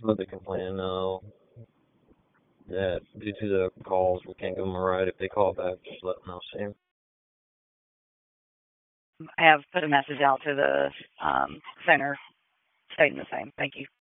just let the complainant know that due to the calls, we can't give them a ride. If they call back, just let them know, Sam. I have put a message out to the center stating the same. Thank you.